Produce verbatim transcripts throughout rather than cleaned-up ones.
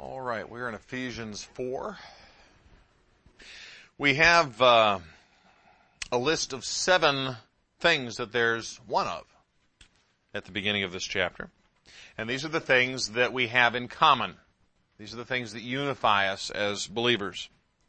All right, we're in Ephesians four. We have uh, a list of seven things that there's one of at the beginning of this chapter. And these are the things that we have in common. These are the things that unify us as believers.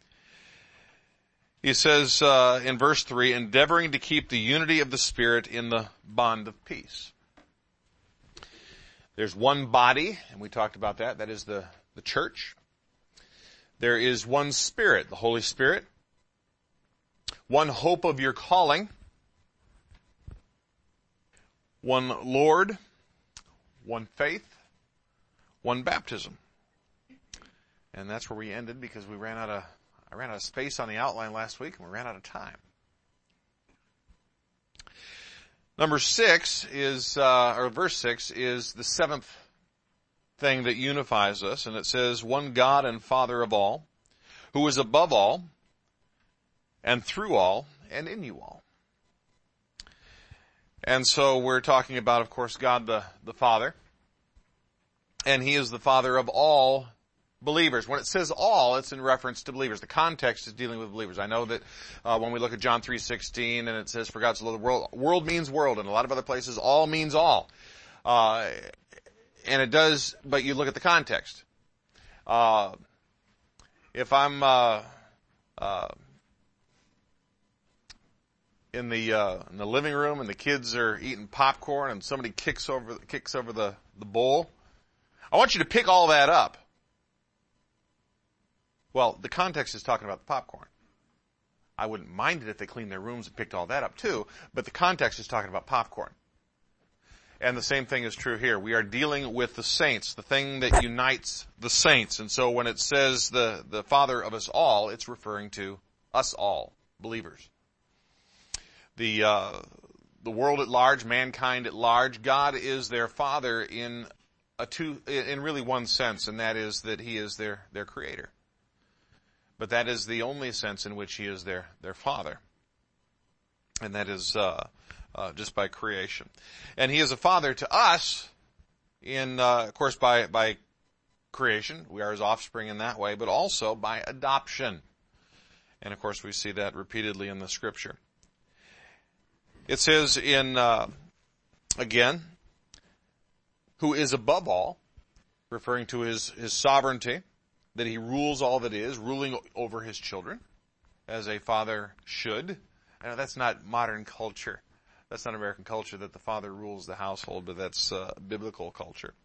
He says uh, in verse three, endeavoring to keep the unity of the Spirit in the bond of peace. There's one body, and we talked about that. That is the, the church. There is one Spirit, the Holy Spirit. One hope of your calling. One Lord. One faith. One baptism. And that's where we ended because we ran out of, I ran out of space on the outline last week and we ran out of time. Number six is, uh, or verse six is the seventh thing that unifies us, and it says, one God and Father of all, who is above all, and through all, and in you all. And so we're talking about, of course, God the, the Father, and He is the Father of all believers. When it says all, it's in reference to believers. The context is dealing with believers. I know that uh, when we look at John three sixteen and it says, for God so loved the world, world means world, and a lot of other places, all means all. Uh, and it does, but you look at the context. Uh, if I'm uh, uh, in the uh, in the living room and the kids are eating popcorn and somebody kicks over kicks over the, the bowl, I want you to pick all that up. Well, the context is talking about the popcorn. I wouldn't mind it if they cleaned their rooms and picked all that up too, but the context is talking about popcorn. And the same thing is true here. We are dealing with the saints, the thing that unites the saints. And so when it says the, the Father of us all, it's referring to us all, believers. The, uh, the world at large, mankind at large, God is their Father in a two, in really one sense, and that is that He is their, their Creator. But that is the only sense in which He is their, their Father. And that is, uh, uh, just by creation. And He is a Father to us in, uh, of course, by, by creation. We are His offspring in that way, but also by adoption. And of course, we see that repeatedly in the Scripture. It says in, uh, again, who is above all, referring to His, His sovereignty, that He rules all that is, ruling over His children, as a father should. I know that's not modern culture. That's not American culture that the father rules the household, but that's uh, biblical culture.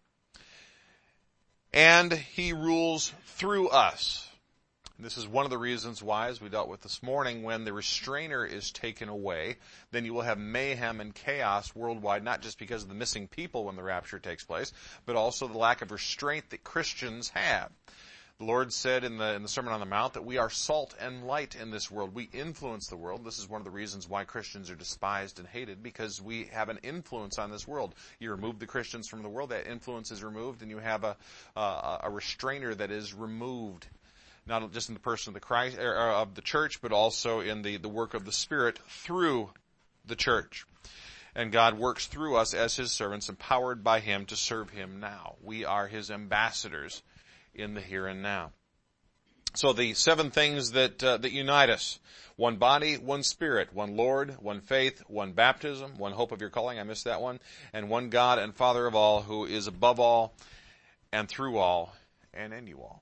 And He rules through us. This is one of the reasons why, as we dealt with this morning, when the restrainer is taken away, then you will have mayhem and chaos worldwide, not just because of the missing people when the rapture takes place, but also the lack of restraint that Christians have. The Lord said in the, in the Sermon on the Mount that we are salt and light in this world. We influence the world. This is one of the reasons why Christians are despised and hated, because we have an influence on this world. You remove the Christians from the world, that influence is removed, and you have a, a, a restrainer that is removed, not just in the person of the Christ, or of the church, but also in the, the work of the Spirit through the church. And God works through us as His servants, empowered by Him to serve Him now. We are His ambassadors in the here and now. So the seven things that uh, that unite us: one body, one Spirit, one Lord, one faith, one baptism, one hope of your calling, I missed that one, and one God and Father of all, who is above all and through all and in you all.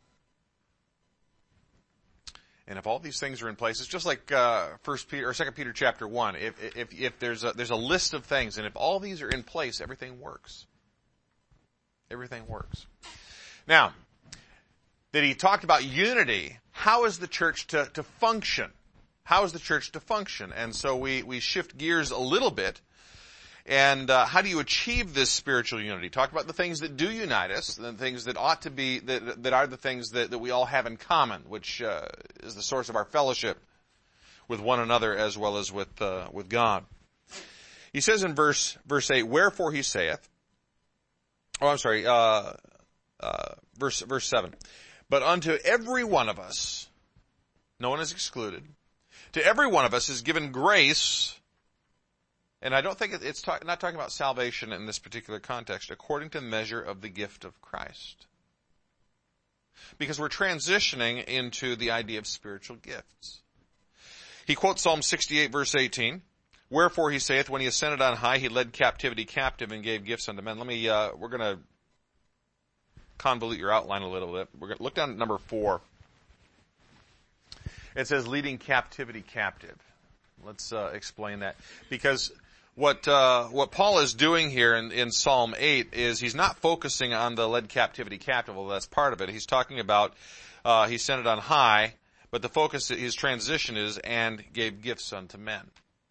And if all these things are in place, it's just like uh, First Peter or Second Peter chapter one. If if if there's a there's a list of things, and if all these are in place, everything works. Everything works. Now, that he talked about unity, how is the church to, to function? How is the church to function? And so we, we shift gears a little bit. And uh, how do you achieve this spiritual unity? Talk about the things that do unite us, the things that ought to be, that, that are the things that, that we all have in common, which uh, is the source of our fellowship with one another as well as with uh, with God. He says in verse verse eight, wherefore he saith, oh, I'm sorry, uh, uh, verse verse seven. But unto every one of us, no one is excluded, to every one of us is given grace, and I don't think it's talk, not talking about salvation in this particular context, according to the measure of the gift of Christ. because we're transitioning into the idea of spiritual gifts. He quotes Psalm sixty-eight, verse eighteen. Wherefore he saith, when he ascended on high, he led captivity captive and gave gifts unto men. Let me, uh, we're going to convolute your outline a little bit. We're going to look down at number four. It says leading captivity captive. Let's uh, explain that. Because what uh, what Paul is doing here in, in Psalm eight is he's not focusing on the led captivity captive, although that's part of it. He's talking about uh, he sent it on high, but the focus, his transition is, and gave gifts unto men.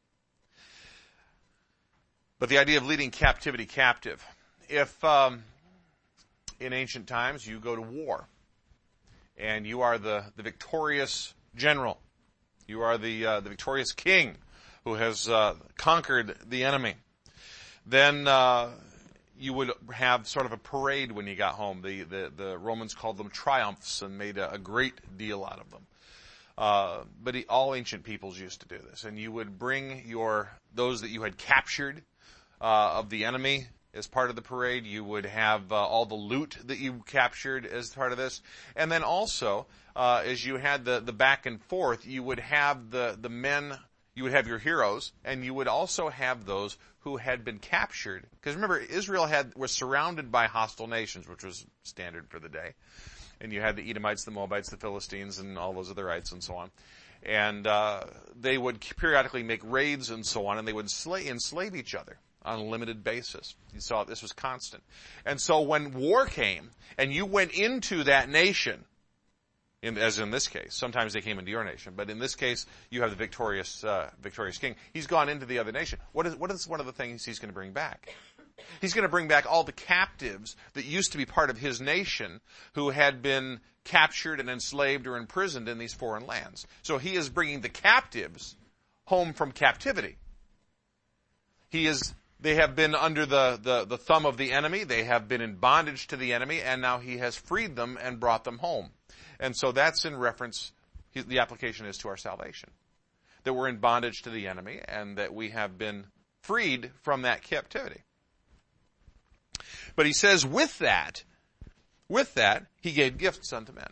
But the idea of leading captivity captive. If um, in ancient times you go to war, and you are the, the victorious general, you are the uh, the victorious king who has uh, conquered the enemy, then uh, you would have sort of a parade when you got home. The the, the Romans called them triumphs and made a, a great deal out of them. Uh, but he, all ancient peoples used to do this, and you would bring your those that you had captured uh, of the enemy as part of the parade. You would have uh, all the loot that you captured as part of this, and then also uh, as you had the the back and forth, you would have the the men. You would have your heroes, and you would also have those who had been captured. Because remember, Israel had was surrounded by hostile nations, which was standard for the day. And you had the Edomites, the Moabites, the Philistines, and all those otherites, and so on. And uh, they would periodically make raids and so on, and they would slay, enslave each other on a limited basis. You saw this was constant. And so when war came, and you went into that nation, In, as in this case, sometimes they came into your nation, but in this case, you have the victorious, uh, victorious king. He's gone into the other nation. What is, what is one of the things he's going to bring back? He's going to bring back all the captives that used to be part of his nation who had been captured and enslaved or imprisoned in these foreign lands. So he is bringing the captives home from captivity. He is, they have been under the, the, the thumb of the enemy. They have been in bondage to the enemy, and now he has freed them and brought them home. And so that's in reference, the application is to our salvation. That we're in bondage to the enemy and that we have been freed from that captivity. But he says with that, with that, he gave gifts unto men.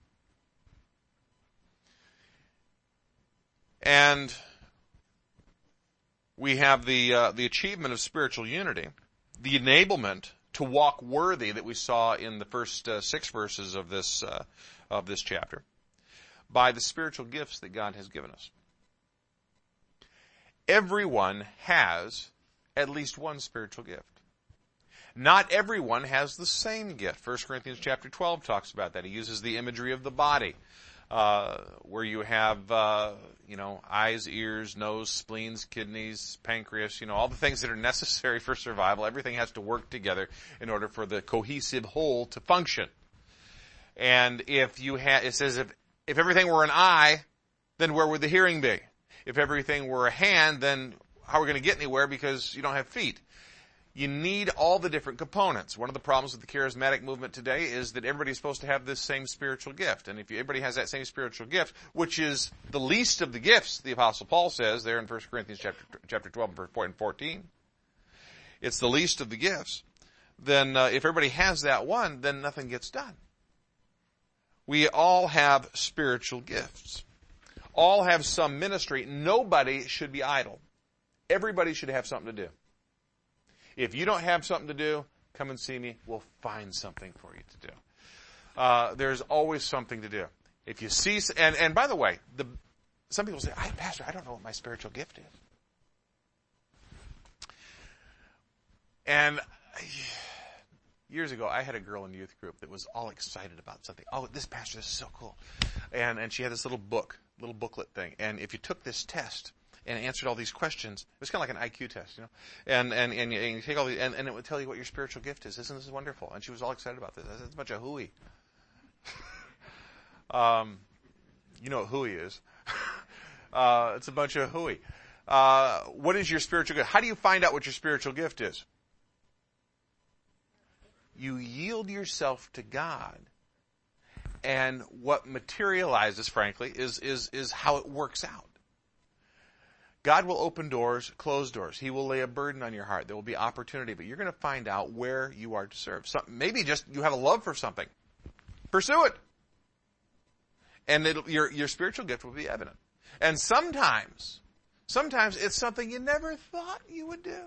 And we have the, uh, the achievement of spiritual unity, the enablement to walk worthy that we saw in the first uh, six verses of this uh, of this chapter, by the spiritual gifts that God has given us. Everyone has at least one spiritual gift. Not everyone has the same gift. First Corinthians chapter twelve talks about that. He uses the imagery of the body, uh, where you have, uh, you know, eyes, ears, nose, spleens, kidneys, pancreas, you know, all the things that are necessary for survival. Everything has to work together in order for the cohesive whole to function. And if you had, it says if, if everything were an eye, then where would the hearing be? If everything were a hand, then how are we going to get anywhere because you don't have feet? You need all the different components. One of the problems with the charismatic movement today is that everybody's supposed to have this same spiritual gift. And if everybody has that same spiritual gift, which is the least of the gifts, the Apostle Paul says there in First Corinthians chapter, chapter twelve and verse fourteen, it's the least of the gifts, then uh, if everybody has that one, then nothing gets done. We all have spiritual gifts. All have some ministry. Nobody should be idle. Everybody should have something to do. If you don't have something to do, come and see me. We'll find something for you to do. Uh, there's always something to do. If you see, and, and by the way, the, some people say, I, Pastor, I don't know what my spiritual gift is. And years ago, I had a girl in the youth group that was all excited about something. Oh, this pastor, this is so cool. And, and she had this little book, little booklet thing. And if you took this test and answered all these questions, it was kind of like an I Q test, you know, and, and, and, you, and you take all these, and, and it would tell you what your spiritual gift is. Isn't this wonderful? And she was all excited about this. It's a bunch of hooey. um, you know what hooey is. uh, it's a bunch of hooey. Uh, what is your spiritual gift? How do you find out what your spiritual gift is? You yield yourself to God. And what materializes, frankly, is, is, is how it works out. God will open doors, close doors. He will lay a burden on your heart. There will be opportunity, but you're going to find out where you are to serve. Some, maybe just you have a love for something. Pursue it. And it'll, your, your spiritual gift will be evident. And sometimes, sometimes it's something you never thought you would do.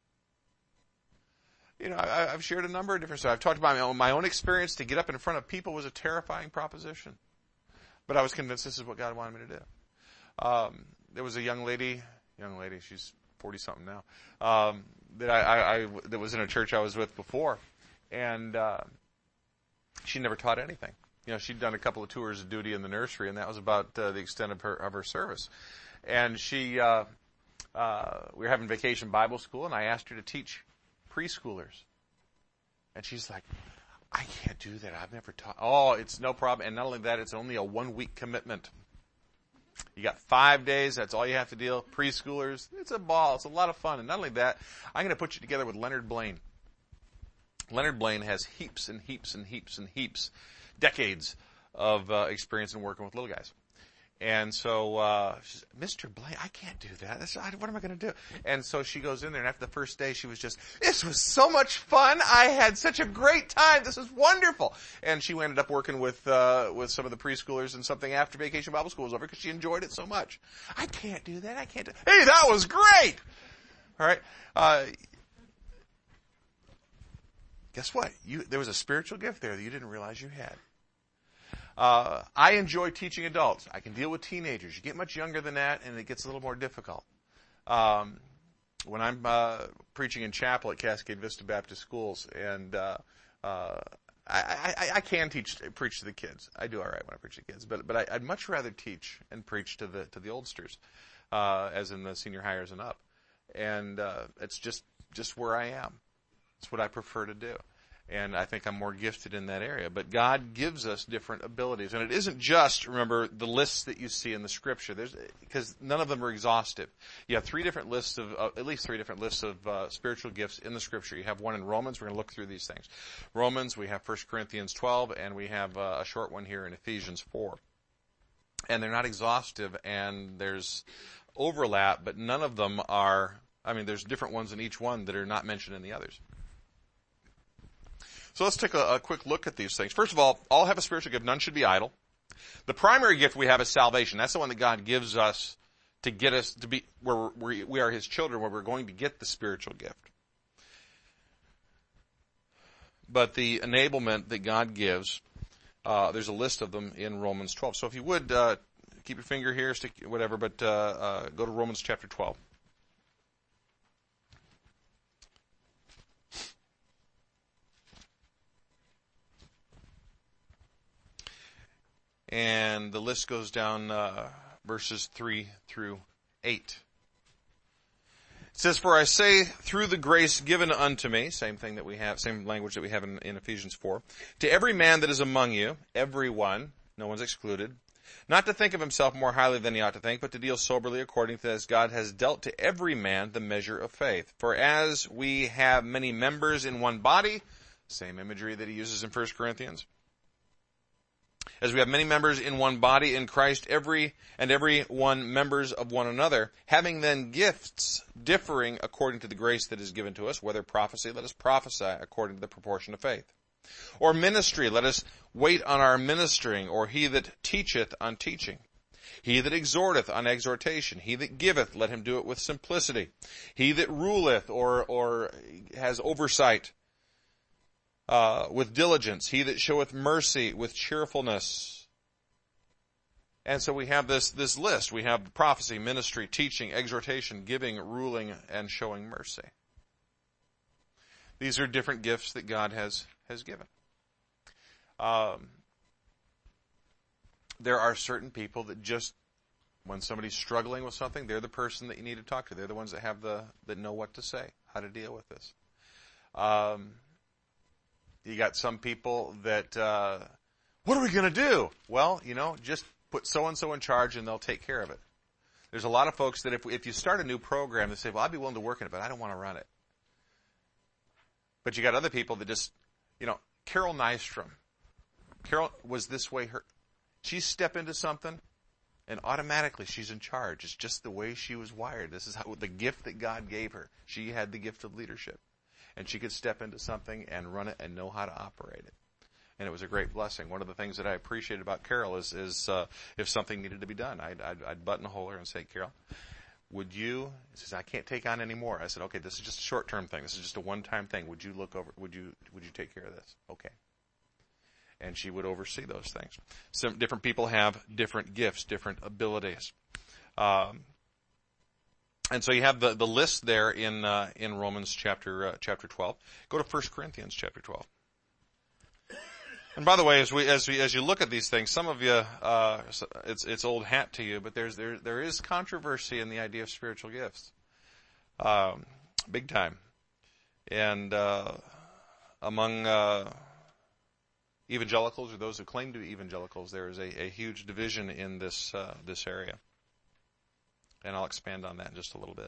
You know, I, I've shared a number of different stuff. I've talked about my own, my own experience. To get up in front of people was a terrifying proposition. But I was convinced this is what God wanted me to do. Um, there was a young lady, young lady, she's forty-something now, um, that I, I, I, that was in a church I was with before. And uh, she never taught anything. You know, she'd done a couple of tours of duty in the nursery, and that was about uh, the extent of her of her service. And she, uh, uh, we were having vacation Bible school, and I asked her to teach preschoolers. And she's like, I can't do that. I've never taught. Oh, it's no problem. And not only that, it's only a one-week commitment. You got five days. That's all you have to deal. Preschoolers, it's a ball. It's a lot of fun. And not only that, I'm going to put you together with Leonard Blaine. Leonard Blaine has heaps and heaps and heaps and heaps, decades of uh, experience in working with little guys. And so, uh, she's, Mister Blaine, I can't do that. That's, I, what am I going to do? And so she goes in there, and after the first day, she was just, this was so much fun. I had such a great time. This is wonderful. And she ended up working with, uh, with some of the preschoolers and something after Vacation Bible School was over because she enjoyed it so much. I can't do that. I can't do Hey, that was great! All right. Uh, guess what? You, there was a spiritual gift there that you didn't realize you had. Uh, I enjoy teaching adults. I can deal with teenagers. You get much younger than that, and it gets a little more difficult. Um, when I'm uh, preaching in chapel at Cascade Vista Baptist Schools, and uh, uh, I, I, I can teach, preach to the kids. I do all right when I preach to kids, but but I, I'd much rather teach and preach to the to the oldsters, uh, as in the senior hires and up. And uh, it's just just where I am. It's what I prefer to do. And I think I'm more gifted in that area. But God gives us different abilities. And it isn't just, remember, the lists that you see in the Scripture. There's, because none of them are exhaustive. You have three different lists of, uh, at least three different lists of uh, spiritual gifts in the Scripture. You have one in Romans. We're going to look through these things. Romans, we have First Corinthians twelve, and we have uh, a short one here in Ephesians four. And they're not exhaustive, and there's overlap, but none of them are, I mean, there's different ones in each one that are not mentioned in the others. So let's take a, a quick look at these things. First of all, all have a spiritual gift. None should be idle. The primary gift we have is salvation. That's the one that God gives us to get us to be where we, we are His children, where we're going to get the spiritual gift. But the enablement that God gives, uh, there's a list of them in Romans twelve. So if you would, uh, keep your finger here, stick whatever, but uh, uh, go to Romans chapter twelve. And the list goes down uh, verses three through eight. It says, "For I say, through the grace given unto me," same thing that we have, same language that we have in, in Ephesians four, "to every man that is among you," everyone, no one's excluded, "not to think of himself more highly than he ought to think, but to deal soberly according to as God has dealt to every man the measure of faith. For as we have many members in one body," same imagery that he uses in First Corinthians, "as we have many members in one body in Christ, every and every one members of one another, having then gifts differing according to the grace that is given to us, whether prophecy, let us prophesy according to the proportion of faith. Or ministry, let us wait on our ministering, or he that teacheth on teaching. He that exhorteth on exhortation. He that giveth, let him do it with simplicity. He that ruleth or, or has oversight, Uh, with diligence, he that showeth mercy with cheerfulness." And so we have this, this list. We have prophecy, ministry, teaching, exhortation, giving, ruling, and showing mercy. These are different gifts that God has, has given. Um, there are certain people that just, when somebody's struggling with something, they're the person that you need to talk to. They're the ones that have the, that know what to say, how to deal with this. Um, You got some people that, uh, what are we going to do? Well, you know, just put so-and-so in charge and they'll take care of it. There's a lot of folks that if if you start a new program, they say, well, I'd be willing to work in it, but I don't want to run it. But you got other people that just, you know, Carol Nystrom. Carol was this way. Her, she step into something and automatically she's in charge. It's just the way she was wired. This is how the gift that God gave her. She had the gift of leadership. And she could step into something and run it and know how to operate it. And it was a great blessing. One of the things that I appreciated about Carol is, is uh, if something needed to be done, I'd, I'd, I'd buttonhole her and say, Carol, would you, she says, I can't take on any more. I said, okay, this is just a short-term thing. This is just a one-time thing. Would you look over, would you, would you take care of this? Okay. And she would oversee those things. Some different people have different gifts, different abilities. Um, and so you have the, the list there in, uh, in Romans chapter, uh, chapter twelve. Go to First Corinthians chapter twelve. And by the way, as we, as we, as you look at these things, some of you, uh, it's, it's old hat to you, but there's, there, there is controversy in the idea of spiritual gifts. Um, big time. And, uh, among, uh, evangelicals or those who claim to be evangelicals, there is a, a huge division in this, uh, this area. And I'll expand on that in just a little bit.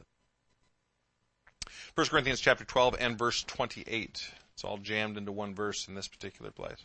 First Corinthians chapter twelve and verse twenty-eight. It's all jammed into one verse in this particular place.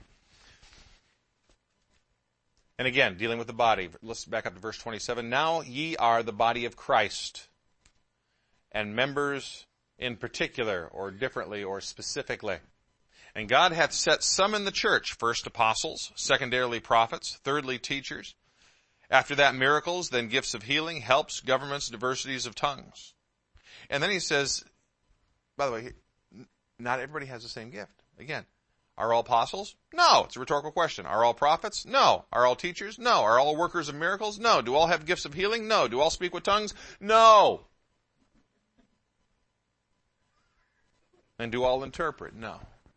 And again, dealing with the body. Let's back up to verse twenty-seven. Now ye are the body of Christ, and members in particular, or differently, or specifically. And God hath set some in the church, first apostles, secondarily prophets, thirdly teachers, after that miracles, then gifts of healing, helps, governments, diversities of tongues. And then he says, by the way, not everybody has the same gift. Again, are all apostles? No. It's a rhetorical question. Are all prophets? No. Are all teachers? No. Are all workers of miracles? No. Do all have gifts of healing? No. Do all speak with tongues? No. And do all interpret? No.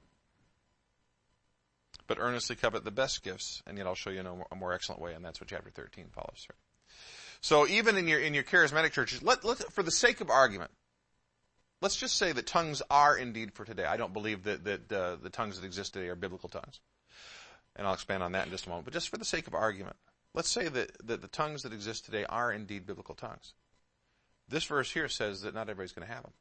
But earnestly covet the best gifts, and yet I'll show you in a more excellent way, and that's what chapter thirteen follows through. So even in your in your charismatic churches, let, let for the sake of argument, let's just say that tongues are indeed for today. I don't believe that, that uh, the tongues that exist today are biblical tongues. And I'll expand on that in just a moment. But just for the sake of argument, let's say that, that the tongues that exist today are indeed biblical tongues. This verse here says that not everybody's going to have them.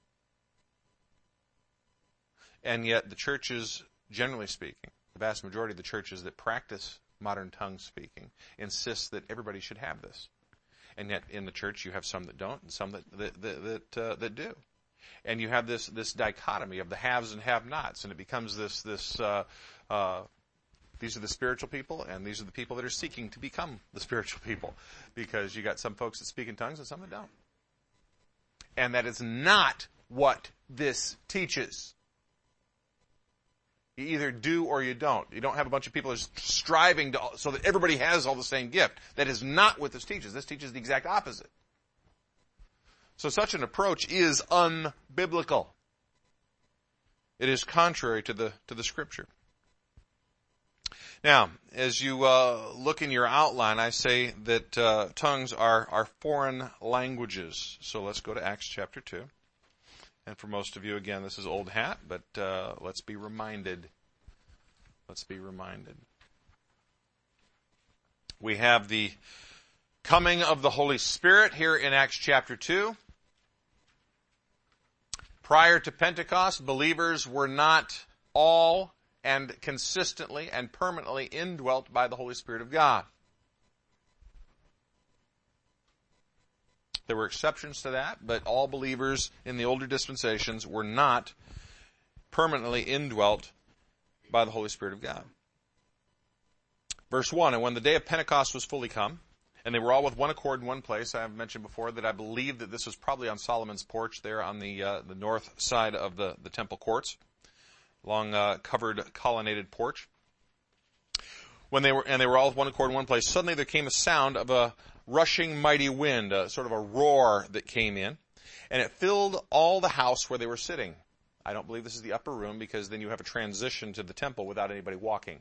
And yet the churches, generally speaking, the vast majority of the churches that practice modern tongue speaking insist that everybody should have this. And yet in the church you have some that don't and some that, that, that, that, uh, that do. And you have this, this dichotomy of the haves and have-nots, and it becomes this, this, uh, uh, these are the spiritual people, and these are the people that are seeking to become the spiritual people. Because you got some folks that speak in tongues and some that don't. And that is not what this teaches. You either do or you don't. You don't have a bunch of people just striving to, so that everybody has all the same gift. That is not what this teaches. This teaches the exact opposite. So such an approach is unbiblical. It is contrary to the to the Scripture. Now, as you uh, look in your outline, I say that uh, tongues are, are foreign languages. So let's go to Acts chapter two. And for most of you, again, this is old hat, but uh, let's be reminded. Let's be reminded. We have the coming of the Holy Spirit here in Acts chapter two. Prior to Pentecost, believers were not all and consistently and permanently indwelt by the Holy Spirit of God. There were exceptions to that, but all believers in the older dispensations were not permanently indwelt by the Holy Spirit of God. Verse one, and when the day of Pentecost was fully come, and they were all with one accord in one place. I have mentioned before that I believe that this was probably on Solomon's porch there on the uh, the north side of the, the temple courts, long uh, covered colonnaded porch. When they were and they were all with one accord in one place, suddenly there came a sound of a rushing mighty wind, a sort of a roar that came in, and it filled all the house where they were sitting. I don't believe this is the upper room, because then you have a transition to the temple without anybody walking.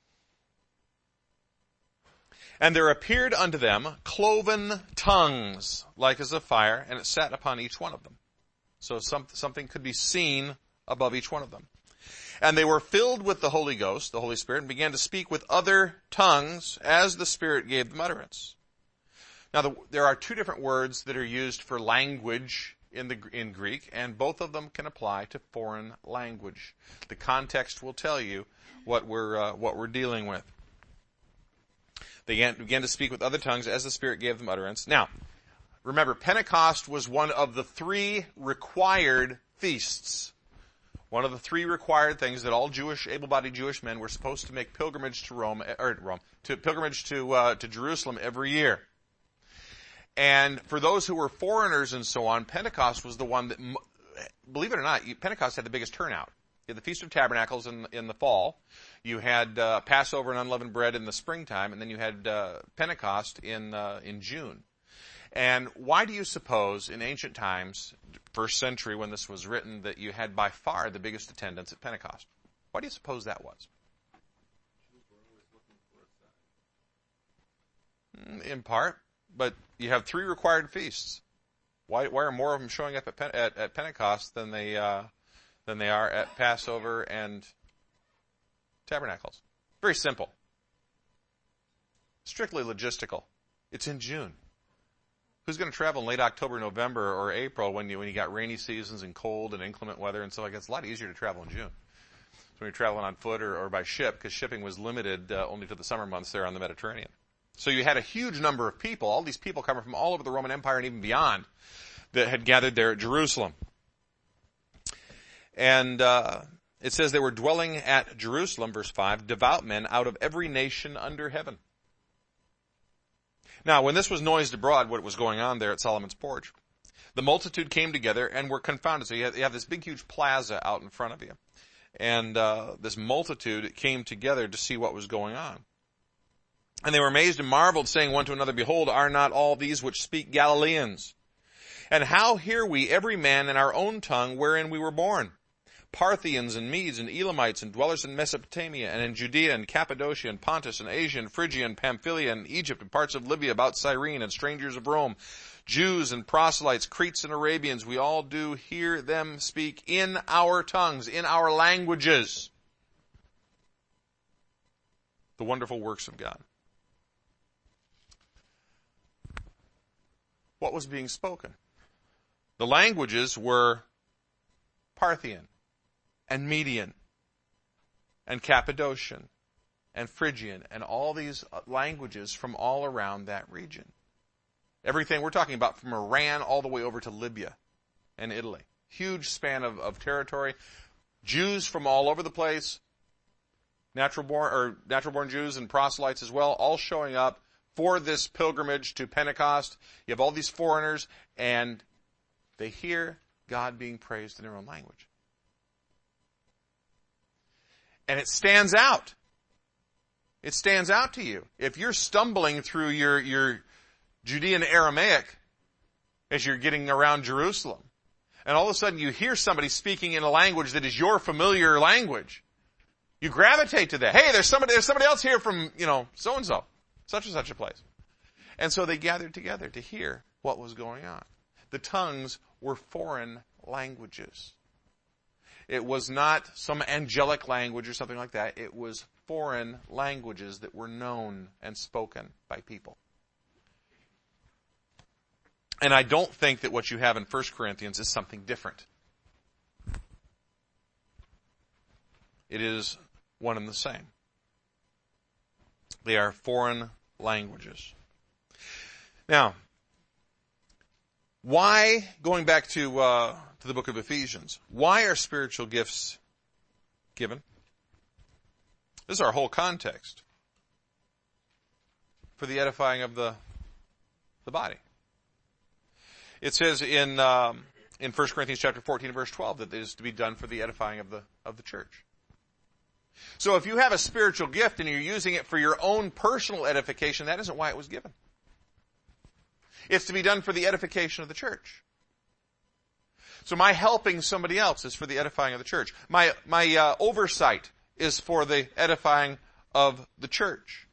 And there appeared unto them cloven tongues, like as of fire, and it sat upon each one of them. So some, something could be seen above each one of them. And they were filled with the Holy Ghost, the Holy Spirit, and began to speak with other tongues as the Spirit gave them utterance. Now, the, there are two different words that are used for language in the in Greek, and both of them can apply to foreign language. The context will tell you what we're uh, what we're dealing with. They began, began to speak with other tongues as the Spirit gave them utterance. Now, remember, Pentecost was one of the three required feasts. One of the three required things that all Jewish, able-bodied Jewish men were supposed to make pilgrimage to Rome, or Rome, to pilgrimage to, uh, to Jerusalem every year. And for those who were foreigners and so on, Pentecost was the one that, believe it or not, Pentecost had the biggest turnout. You had the Feast of Tabernacles in, in the fall. You had uh, Passover and unleavened bread in the springtime, and then you had uh, Pentecost in uh, in June. And why do you suppose in ancient times, first century when this was written, that you had by far the biggest attendance at Pentecost? Why do you suppose that was? In part, but you have three required feasts. Why, why are more of them showing up at, Pen, at, at Pentecost than they uh, than they are at Passover and Tabernacles? Very simple. Strictly logistical. It's in June. Who's going to travel in late October, November, or April when you when you got rainy seasons and cold and inclement weather and stuff like that? It's a lot easier to travel in June. So when you're traveling on foot or, or by ship, because shipping was limited uh, only to the summer months there on the Mediterranean. So you had a huge number of people, all these people coming from all over the Roman Empire and even beyond, that had gathered there at Jerusalem. And uh, it says they were dwelling at Jerusalem, verse five, devout men out of every nation under heaven. Now, when this was noised abroad, what was going on there at Solomon's Porch, the multitude came together and were confounded. So you have, you have this big, huge plaza out in front of you. And uh, this multitude came together to see what was going on. And they were amazed and marveled, saying one to another, Behold, are not all these which speak Galileans? And how hear we every man in our own tongue wherein we were born? Parthians and Medes and Elamites and dwellers in Mesopotamia and in Judea and Cappadocia and Pontus and Asia and Phrygia and Pamphylia and Egypt and parts of Libya about Cyrene and strangers of Rome, Jews and proselytes, Cretes and Arabians, we all do hear them speak in our tongues, in our languages, the wonderful works of God. What was being spoken? The languages were Parthian and Median and Cappadocian and Phrygian and all these languages from all around that region. Everything we're talking about from Iran all the way over to Libya and Italy. Huge span of, of territory. Jews from all over the place. Natural born, or natural born Jews and proselytes as well, all showing up for this pilgrimage to Pentecost. You have all these foreigners and they hear God being praised in their own language. And it stands out. It stands out to you. If you're stumbling through your, your Judean Aramaic as you're getting around Jerusalem, and all of a sudden you hear somebody speaking in a language that is your familiar language, you gravitate to that. Hey, there's somebody, there's somebody else here from, you know, so-and-so, such and such a place. And so they gathered together to hear what was going on. The tongues were foreign languages. It was not some angelic language or something like that. It was foreign languages that were known and spoken by people. And I don't think that what you have in First Corinthians is something different. It is one and the same. They are foreign languages. Now, why, going back to uh, to the book of Ephesians, why are spiritual gifts given? This is our whole context. For the edifying of the the body. It says in um, in First Corinthians chapter fourteen, verse twelve, that it is to be done for the edifying of the of the church. So if you have a spiritual gift and you're using it for your own personal edification, that isn't why it was given. It's to be done for the edification of the church. So my helping somebody else is for the edifying of the church. My my uh, oversight is for the edifying of the church.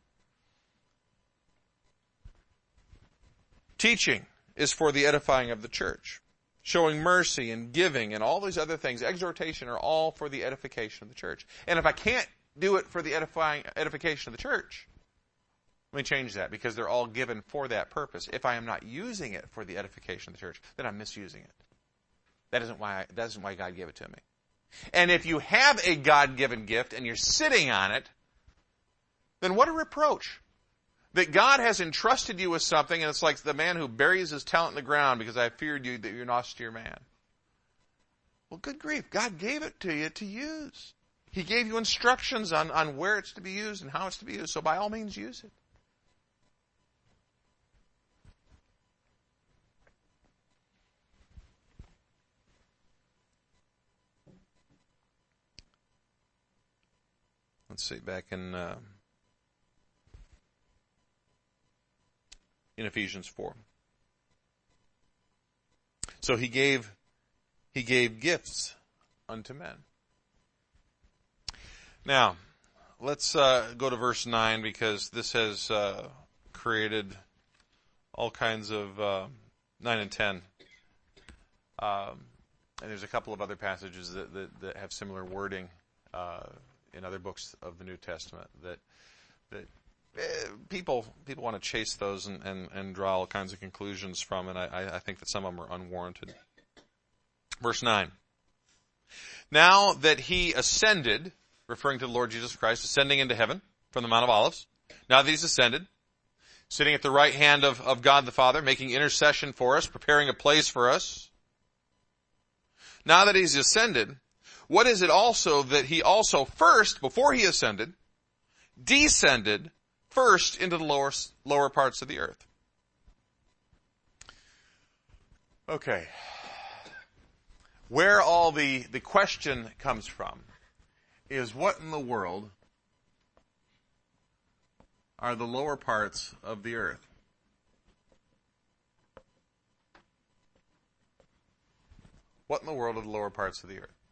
Teaching is for the edifying of the church. Showing mercy and giving and all these other things, exhortation, are all for the edification of the church. And if I can't do it for the edifying edification of the church, let me change that, because they're all given for that purpose. If I am not using it for the edification of the church, then I'm misusing it. That isn't why I, that isn't why God gave it to me. And if you have a God-given gift and you're sitting on it, then what a reproach. That God has entrusted you with something, and it's like the man who buries his talent in the ground because I feared you that you're an austere man. Well, good grief. God gave it to you to use. He gave you instructions on, on where it's to be used and how it's to be used. So by all means, use it. Let's see, back in uh, in Ephesians four. So he gave he gave gifts unto men. Now, let's uh, go to verse nine, because this has uh, created all kinds of uh, nine and ten. Um, and there's a couple of other passages that, that, that have similar wording uh, in other books of the New Testament that that eh, people people want to chase those and, and, and draw all kinds of conclusions from, and I, I think that some of them are unwarranted. Verse nine. Now that he ascended, referring to the Lord Jesus Christ, ascending into heaven from the Mount of Olives, now that he's ascended, sitting at the right hand of, of God the Father, making intercession for us, preparing a place for us. Now that he's ascended, what is it also that he also first, before he ascended, descended first into the lower, lower parts of the earth? Okay. Where all the, the question comes from is, what in the world are the lower parts of the earth? What in the world are the lower parts of the earth?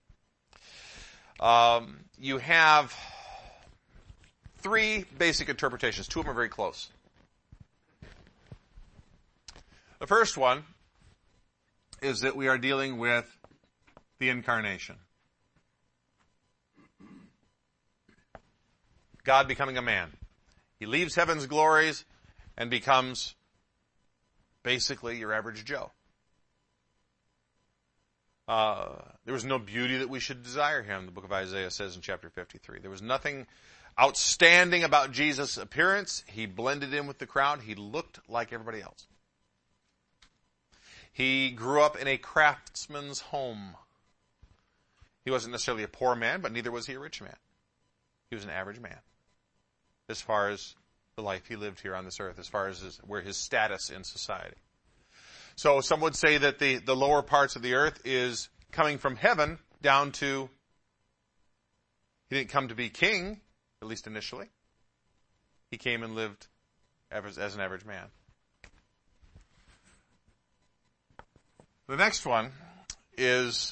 Um, you have three basic interpretations. Two of them are very close. The first one is that we are dealing with the incarnation. God becoming a man. He leaves heaven's glories and becomes basically your average Joe. Uh, there was no beauty that we should desire him, the book of Isaiah says in chapter fifty-three. There was nothing outstanding about Jesus' appearance. He blended in with the crowd. He looked like everybody else. He grew up in a craftsman's home. He wasn't necessarily a poor man, but neither was he a rich man. He was an average man as far as the life he lived here on this earth, as far as his, where his status in society. So some would say that the, the lower parts of the earth is coming from heaven down to, he didn't come to be king, at least initially. He came and lived as, as an average man. The next one is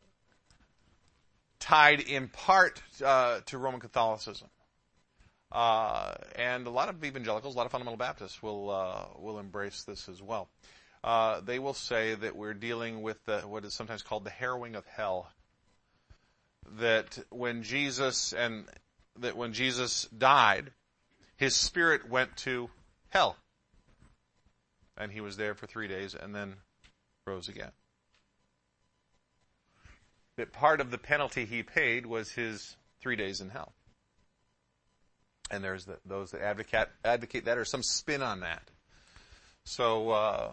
tied in part uh, to Roman Catholicism. Uh, and a lot of evangelicals, a lot of fundamental Baptists will uh, will embrace this as well. Uh, they will say that we're dealing with the, what is sometimes called the harrowing of hell. That when Jesus and that when Jesus died, his spirit went to hell, and he was there for three days and then rose again. That part of the penalty he paid was his three days in hell. And there's the, those that advocate advocate that, or some spin on that. So. Uh,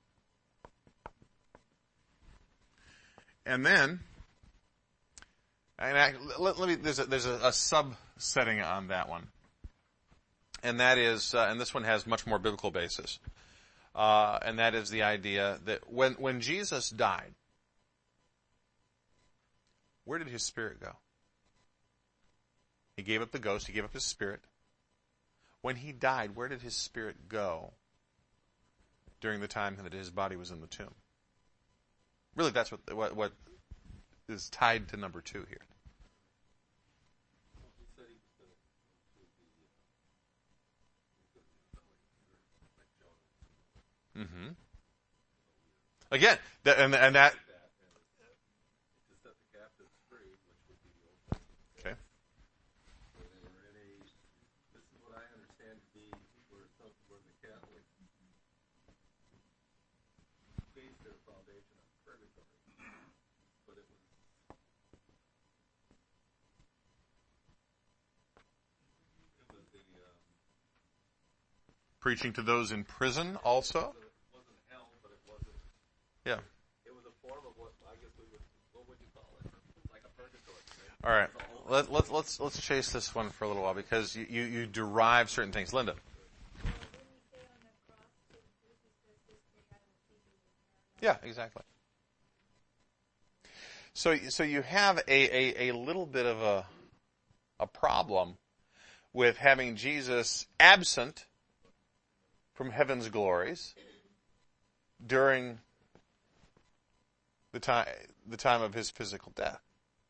And then, and I, let, let me, there's a, there's a, a sub-setting on that one. And that is, uh, and this one has much more biblical basis. Uh, and that is the idea that when, when Jesus died, where did his spirit go? He gave up the ghost, he gave up his spirit. When he died, where did his spirit go during the time that his body was in the tomb? Really, that's what, what what is tied to number two here. Mm-hmm. Again, that, and and that. Okay. This is what I understand to be where some where the Catholics base their foundation on purgatory, but it was it was the um, Preaching to those in prison also. it wasn't hell, but it wasn't. Yeah. It was a form of what I guess we would what would you call All right. Let, let, let's let's chase this one for a little while because you, you, you derive certain things. Linda. Yeah, exactly. So so you have a, a, a little bit of a a problem with having Jesus absent from heaven's glories during the time the time of his physical death.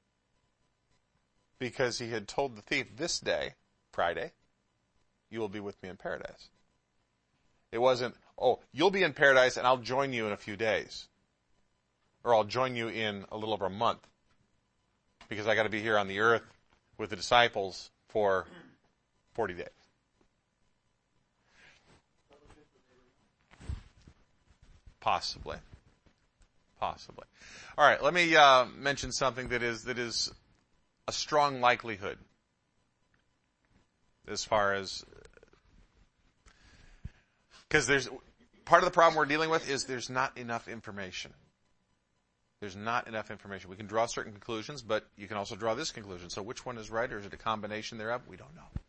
Because he had told the thief, this day, Friday, you will be with me in paradise. It wasn't, oh, you'll be in paradise and I'll join you in a few days. Or I'll join you in a little over a month. Because I got to be here on the earth with the disciples for forty days. Possibly. Possibly. All right, let me uh, mention something that is that is a strong likelihood as far as, because there's, part of the problem we're dealing with is there's not enough information. There's not enough information. We can draw certain conclusions, but you can also draw this conclusion. So which one is right, or is it a combination thereof? We don't know.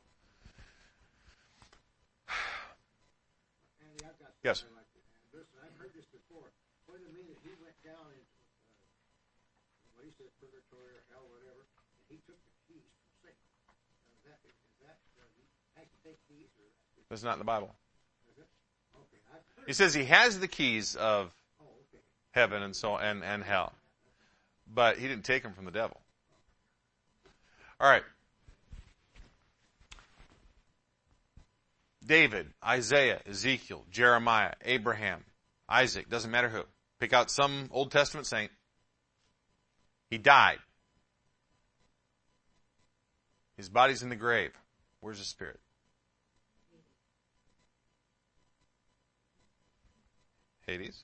Andy, I've got Yes. something like that. Listen, I've heard this before. What does it mean that he went down into, uh, what he said, purgatory or hell, whatever, and he took the keys from Satan? Now, is that, is that, uh, he has to take keys, or? That's not in the Bible. Is it? Okay, I've heard. He says he has the keys of Oh, okay. heaven and so and, and hell. But he didn't take them from the devil. All right. David, Isaiah, Ezekiel, Jeremiah, Abraham, Isaac, doesn't matter who. Pick out some Old Testament saint. He died. His body's in the grave. Where's his spirit? Hades.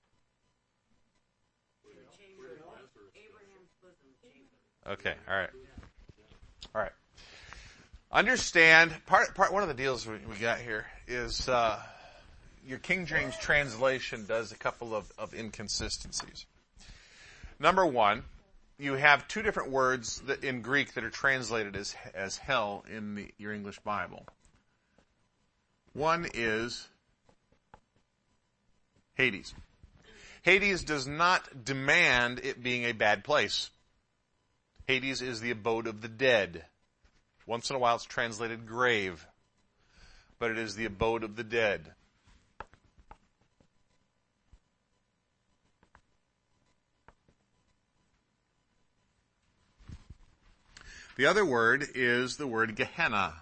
Okay, all right. All right. Understand, part, part, one of the deals we, we got here is, uh, your King James translation does a couple of, of inconsistencies. Number one, you have two different words that in Greek that are translated as, as hell in the, your English Bible. One is Hades. Hades does not demand it being a bad place. Hades is the abode of the dead. Once in a while it's translated grave, but it is the abode of the dead. The other word is the word Gehenna,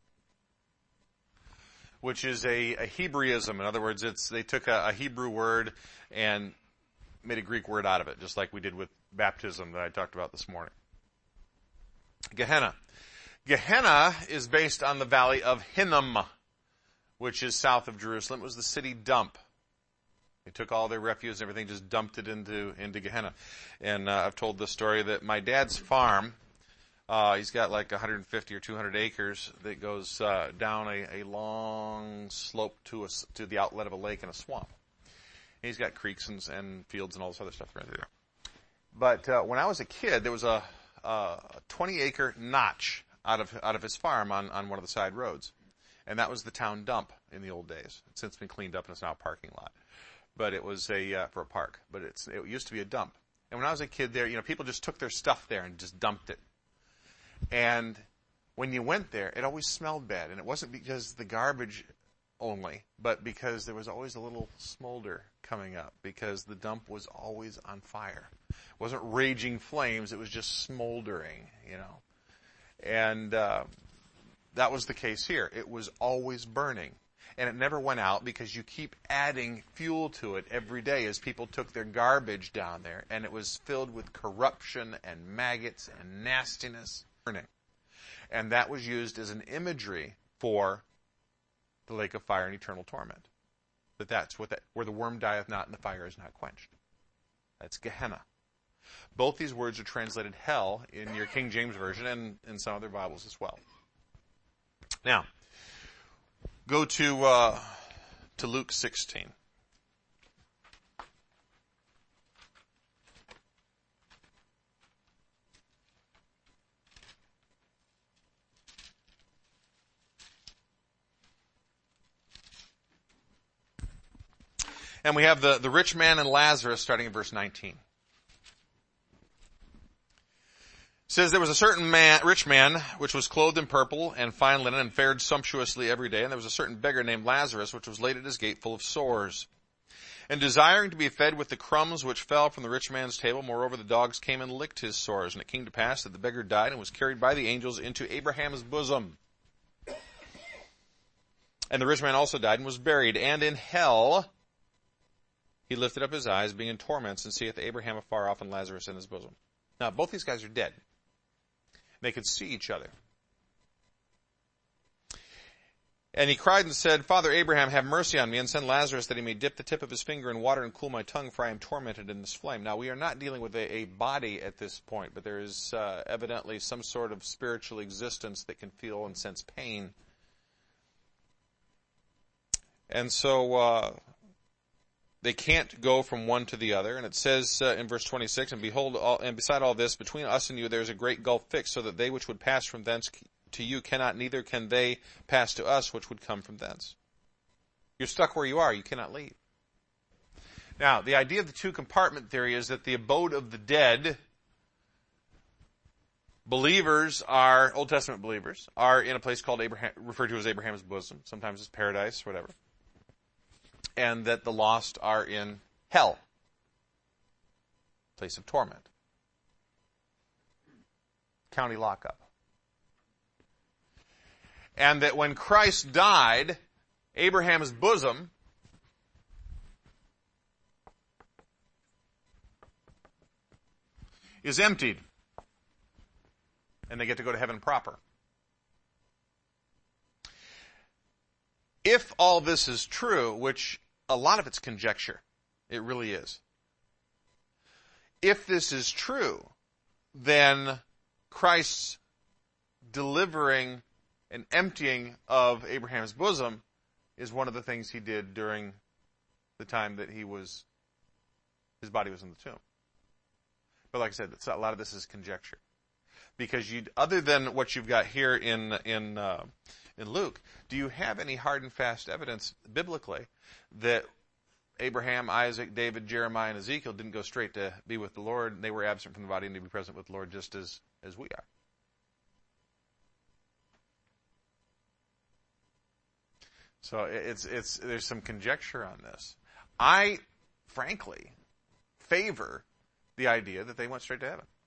which is a, a Hebraism. In other words, it's they took a, a Hebrew word and made a Greek word out of it, just like we did with baptism that I talked about this morning. Gehenna. Gehenna is based on the valley of Hinnom, which is south of Jerusalem. It was the city dump. They took all their refuse and everything, just dumped it into, into Gehenna. And uh, I've told the story that my dad's farm, uh, he's got like one hundred fifty or two hundred acres that goes uh, down a, a long slope to a, to the outlet of a lake and a swamp. And he's got creeks and, and fields and all this other stuff right there. But uh, when I was a kid, there was a, a twenty acre notch out of out of his farm on, on one of the side roads. And that was the town dump in the old days. It's since been cleaned up and it's now a parking lot. But it was a, uh, for a park. But it's, it used to be a dump. And when I was a kid there, you know, people just took their stuff there and just dumped it. And when you went there, it always smelled bad. And it wasn't because the garbage only, but because there was always a little smolder coming up. Because the dump was always on fire. It wasn't raging flames, it was just smoldering, you know. And uh, that was the case here. It was always burning. And it never went out because you keep adding fuel to it every day as people took their garbage down there. And it was filled with corruption and maggots and nastiness. Burning. And that was used as an imagery for the lake of fire and eternal torment. That that's what that, where the worm dieth not and the fire is not quenched. That's Gehenna. Both these words are translated hell in your King James Version and in some other Bibles as well. Now, go to uh, to Luke sixteen. And we have the, the rich man and Lazarus starting in verse nineteen. It says, there was a certain man, rich man, which was clothed in purple and fine linen and fared sumptuously every day. And there was a certain beggar named Lazarus, which was laid at his gate full of sores. And desiring to be fed with the crumbs which fell from the rich man's table, moreover the dogs came and licked his sores. And it came to pass that the beggar died and was carried by the angels into Abraham's bosom. And the rich man also died and was buried. And in hell he lifted up his eyes, being in torments, and seeth Abraham afar off and Lazarus in his bosom. Now both these guys are dead. They could see each other. And he cried and said, Father Abraham, have mercy on me, and send Lazarus that he may dip the tip of his finger in water and cool my tongue, for I am tormented in this flame. Now, we are not dealing with a, a body at this point, but there is uh, evidently some sort of spiritual existence that can feel and sense pain. And so uh, they can't go from one to the other. And it says uh, in verse twenty-six, And behold, all, and beside all this, between us and you there is a great gulf fixed, so that they which would pass from thence to you cannot, neither can they pass to us which would come from thence. You're stuck where you are. You cannot leave. Now, the idea of the two compartment theory is that the abode of the dead, believers are, Old Testament believers, are in a place called Abraham, referred to as Abraham's bosom. Sometimes it's paradise, whatever. And that the lost are in hell, place of torment, county lockup. And that when Christ died, Abraham's bosom is emptied. And they get to go to heaven proper. If all this is true, which a lot of it's conjecture, it really is. If this is true, then Christ's delivering an emptying of Abraham's bosom is one of the things he did during the time that he was, his body was in the tomb. But like I said, a lot of this is conjecture. Because you, other than what you've got here in, in, uh, in Luke, do you have any hard and fast evidence biblically that Abraham, Isaac, David, Jeremiah, and Ezekiel didn't go straight to be with the Lord? They were absent from the body and to be present with the Lord just as, as we are. So it's, it's, there's some conjecture on this. I, frankly, favor the idea that they went straight to heaven.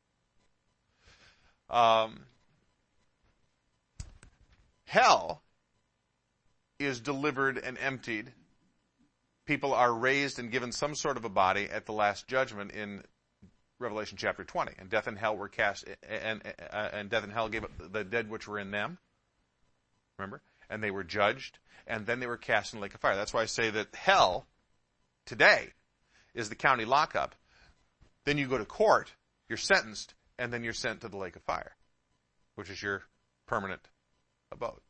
Um, hell is delivered and emptied. People are raised and given some sort of a body at the last judgment in Revelation chapter twenty. And death and hell were cast, and, and, and death and hell gave up the dead which were in them. Remember? And they were judged, and then they were cast in the lake of fire. That's why I say that hell, today, is the county lockup. Then you go to court, you're sentenced, and then you're sent to the lake of fire, which is your permanent abode.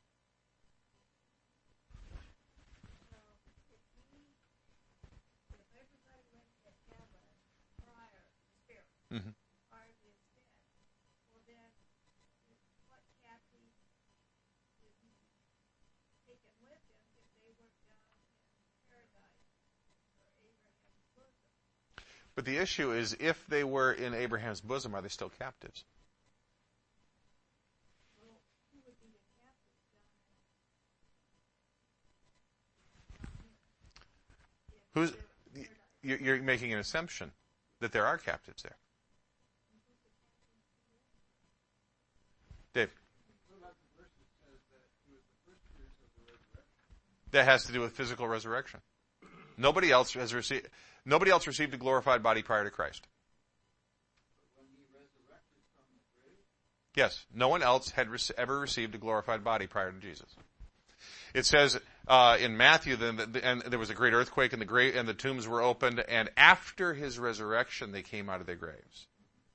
Mm-hmm. But the issue is, if they were in Abraham's bosom, are they still captives? Who's, you're making an assumption that there are captives there. Dave? That has to do with physical resurrection. Nobody else has received... Nobody else received a glorified body prior to Christ. When he resurrected from the grave? Yes. No one else had re- ever received a glorified body prior to Jesus. It says uh, in Matthew, that, and there was a great earthquake, and the grave, and the tombs were opened, and after his resurrection, they came out of their graves.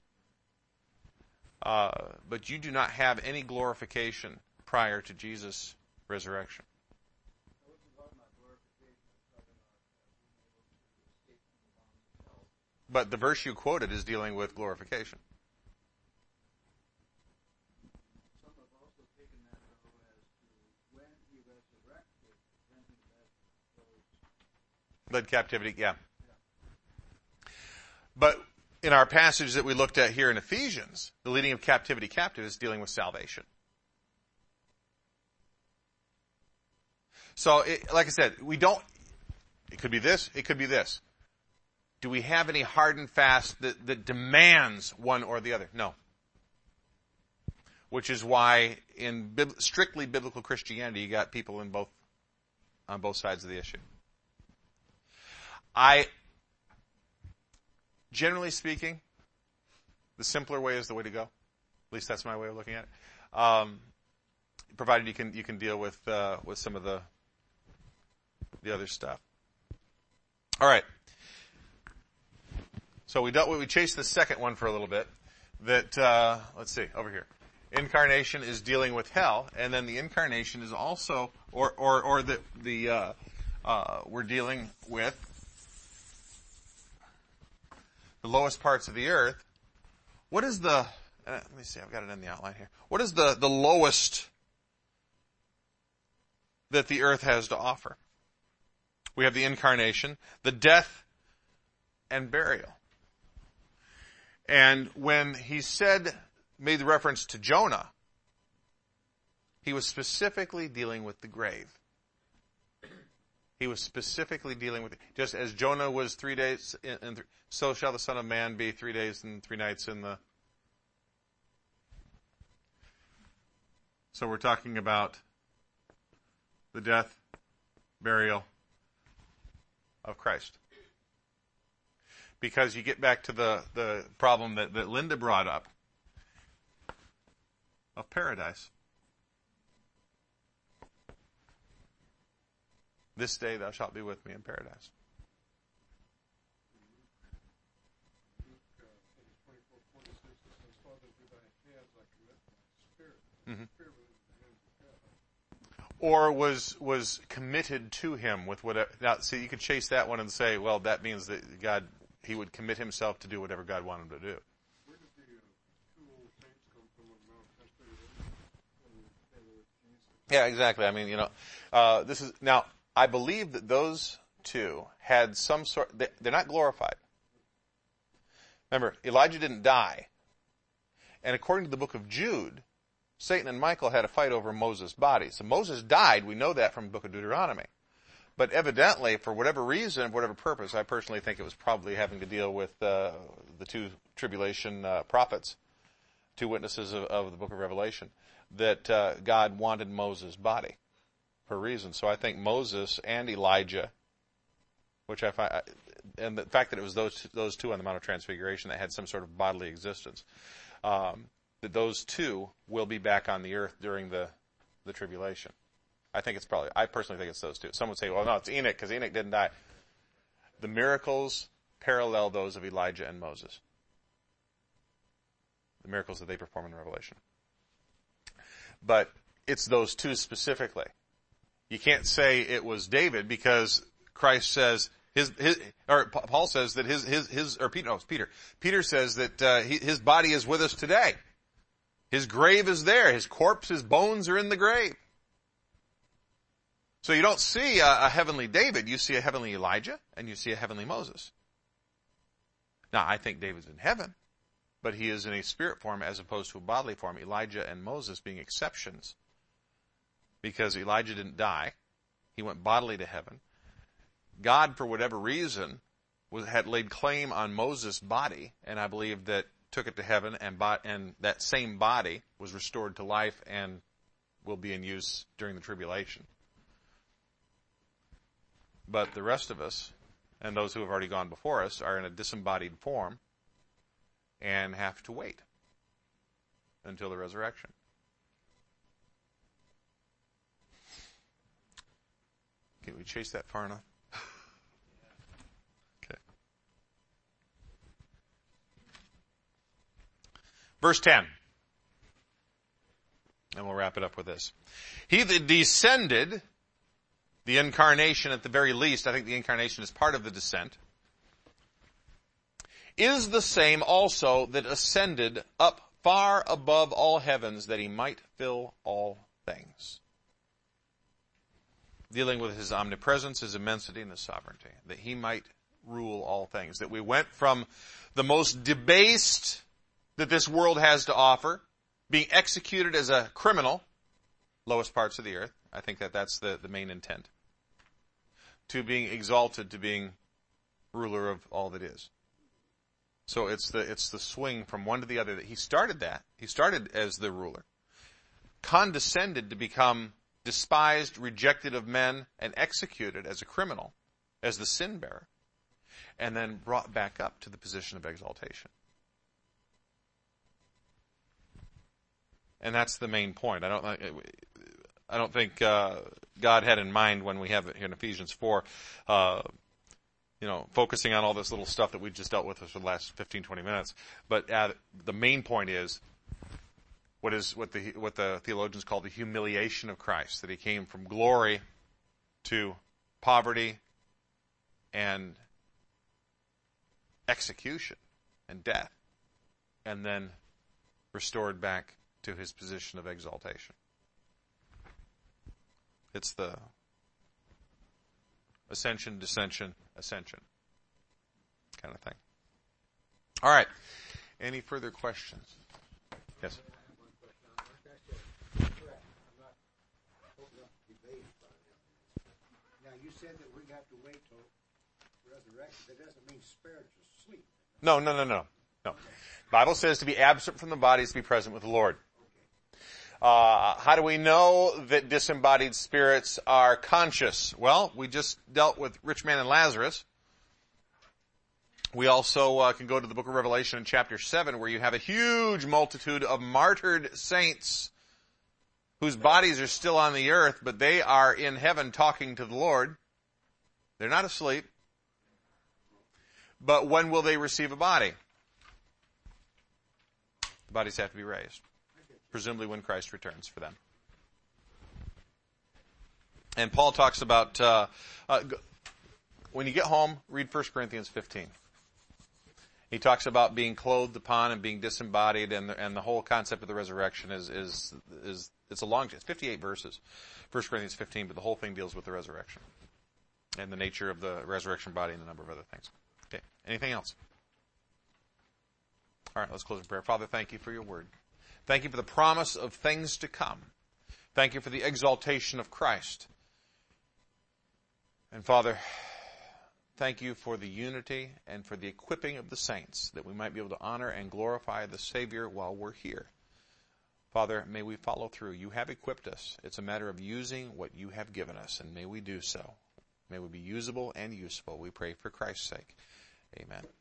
Uh, but you do not have any glorification prior to Jesus' resurrection. But the verse you quoted is dealing with glorification. Some have also taken that, though, as to when he resurrected, then he led those Led captivity, yeah. But in our passage that we looked at here in Ephesians, the leading of captivity captive is dealing with salvation. So, it, like I said, we don't, it could be this, it could be this. Do we have any hard and fast that, that demands one or the other? No. Which is why in bib- strictly biblical Christianity, you got people in both, on both sides of the issue. I, generally speaking, the simpler way is the way to go. At least that's my way of looking at it. Um, provided you can, you can deal with, uh, with some of the, the other stuff. All right. So we dealt with, we chased the second one for a little bit. That, uh, let's see, over here. Incarnation is dealing with hell, and then the incarnation is also, or, or, or the, the, uh, uh, we're dealing with the lowest parts of the earth. What is the, uh, let me see, I've got it in the outline here. What is the, the lowest that the earth has to offer? We have the incarnation, the death and burial. And when he said, made the reference to Jonah, he was specifically dealing with the grave. He was specifically dealing with, just as Jonah was three days, in, in th- so shall the Son of Man be three days and three nights in the. So we're talking about the death, burial of Christ. Because you get back to the, the problem that, that Linda brought up of paradise. This day thou shalt be with me in paradise. Mm-hmm. Or was was committed to him with whatever. Now, see, you could chase that one and say, well, that means that God, he would commit himself to do whatever God wanted him to do. Where did the uh, two old saints come from on Mount Transfiguration? When they were with Jesus? Yeah, exactly. I mean, you know, uh, this is now. I believe that those two had some sort. They, they're not glorified. Remember, Elijah didn't die, and according to the book of Jude, Satan and Michael had a fight over Moses' body. So Moses died. We know that from the book of Deuteronomy. But evidently, for whatever reason, for whatever purpose, I personally think it was probably having to deal with uh, the two tribulation uh, prophets, two witnesses of, of the book of Revelation, that uh, God wanted Moses' body for a reason. So I think Moses and Elijah, which I find, and the fact that it was those those two on the Mount of Transfiguration that had some sort of bodily existence, um, that those two will be back on the earth during the, the tribulation. I think it's probably, I personally think it's those two. Some would say, well, no, it's Enoch, because Enoch didn't die. The miracles parallel those of Elijah and Moses. The miracles that they perform in Revelation. But it's those two specifically. You can't say it was David, because Christ says, his, his, or Paul says that his, his, his, or Peter, no, it's Peter. Peter says that, uh, he, his body is with us today. His grave is there. His corpse, his bones are in the grave. So you don't see a, a heavenly David. You see a heavenly Elijah, and you see a heavenly Moses. Now, I think David's in heaven, but he is in a spirit form as opposed to a bodily form. Elijah and Moses being exceptions. Because Elijah didn't die. He went bodily to heaven. God, for whatever reason, was, had laid claim on Moses' body, and I believe that took it to heaven, and, bo- and that same body was restored to life and will be in use during the tribulation. But the rest of us, and those who have already gone before us, are in a disembodied form and have to wait until the resurrection. Can we chase that far enough? Okay. Verse ten. And we'll wrap it up with this. He that descended, the incarnation at the very least, I think the incarnation is part of the descent, is the same also that ascended up far above all heavens that he might fill all things. dealing with his omnipresence, his immensity, and his sovereignty, that he might rule all things. That we went from the most debased that this world has to offer, being executed as a criminal, lowest parts of the earth. I think that that's the, the main intent. To being exalted, to being ruler of all that is. So it's the, it's the swing from one to the other. That he started that. He started as the ruler. Condescended to become despised, rejected of men, and executed as a criminal, as the sin bearer. And then brought back up to the position of exaltation. And that's the main point. I don't, I don't think uh, God had in mind when we have it here in Ephesians four, uh, you know, focusing on all this little stuff that we just dealt with for the last fifteen, twenty minutes. But uh, the main point is what is what the what the theologians call the humiliation of Christ, that he came from glory to poverty and execution and death, and then restored back to his position of exaltation. It's the ascension, descension, ascension kind of thing. All right. Any further questions? Yes. Now you said that we have to wait till resurrection. That doesn't mean spiritual sleep. No, no, no, no, no. The Bible says to be absent from the body is to be present with the Lord. Uh, how do we know that disembodied spirits are conscious? Well, we just dealt with rich man and Lazarus. We also uh, can go to the book of Revelation in chapter seven, where you have a huge multitude of martyred saints whose bodies are still on the earth, but they are in heaven talking to the Lord. They're not asleep. But when will they receive a body? The bodies have to be raised. Presumably when Christ returns for them. And Paul talks about, uh, uh, when you get home, read First Corinthians fifteen. He talks about being clothed upon and being disembodied, and the, and the whole concept of the resurrection is, is, is, it's a long, it's fifty-eight verses. First Corinthians fifteen, but the whole thing deals with the resurrection. And the nature of the resurrection body and a number of other things. Okay. Anything else? All right, let's close in prayer. Father, thank you for your word. Thank you for the promise of things to come. Thank you for the exaltation of Christ. And Father, thank you for the unity and for the equipping of the saints, that we might be able to honor and glorify the Savior while we're here. Father, may we follow through. You have equipped us. It's a matter of using what you have given us, and may we do so. May we be usable and useful. We pray for Christ's sake. Amen.